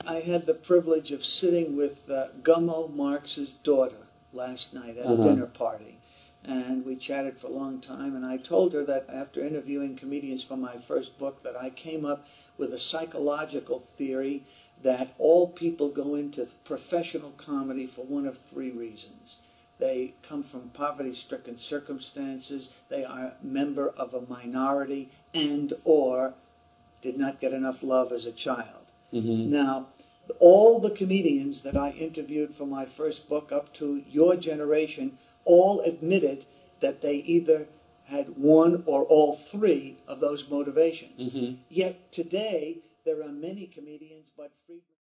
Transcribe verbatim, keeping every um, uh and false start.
I had the privilege of sitting with uh, Gummo Marx's daughter last night at a Uh-huh. dinner party. And we chatted for a long time, and I told her that after interviewing comedians for my first book, that I came up with a psychological theory that all people go into professional comedy for one of three reasons. They come from poverty-stricken circumstances, they are a member of a minority, and or did not get enough love as a child. Mm-hmm. Now, all the comedians that I interviewed for my first book up to your generation all admitted that they either had one or all three of those motivations. Mm-hmm. Yet today, there are many comedians, but Friedman